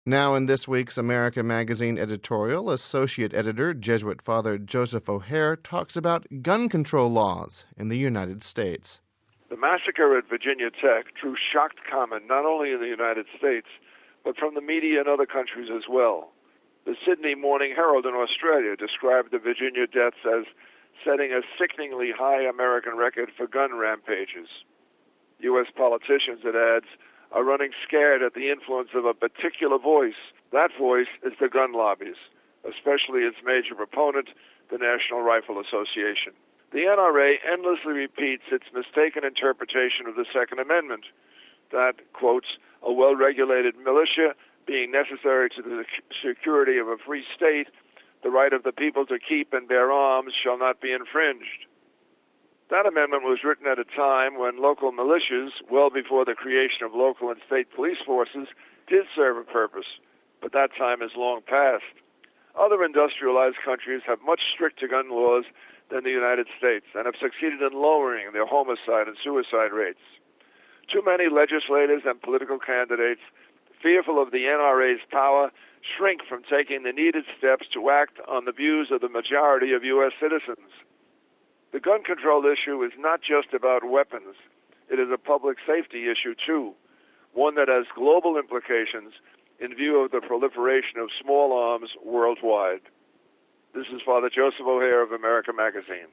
Now, in this week's America Magazine editorial, Associate Editor Jesuit Father Joseph O'Hair talks about gun control laws in the United States. The massacre at Virginia Tech drew shocked comment not only in the United States, but from the media in other countries as well. The Sydney Morning Herald in Australia described the Virginia deaths as setting a sickeningly high American record for gun rampages. U.S. politicians, it adds, are running scared at the influence of a particular voice. That voice is the gun lobbies, especially its major proponent, the National Rifle Association. The NRA endlessly repeats its mistaken interpretation of the Second Amendment, that, quotes, a well-regulated militia being necessary to the security of a free state, the right of the people to keep and bear arms shall not be infringed. That amendment was written at a time when local militias, well before the creation of local and state police forces, did serve a purpose, but that time is long past. Other industrialized countries have much stricter gun laws than the United States and have succeeded in lowering their homicide and suicide rates. Too many legislators and political candidates, fearful of the NRA's power, shrink from taking the needed steps to act on the views of the majority of U.S. citizens. The gun control issue is not just about weapons. It is a public safety issue, too, one that has global implications in view of the proliferation of small arms worldwide. This is Father Joseph O'Hair of America Magazine.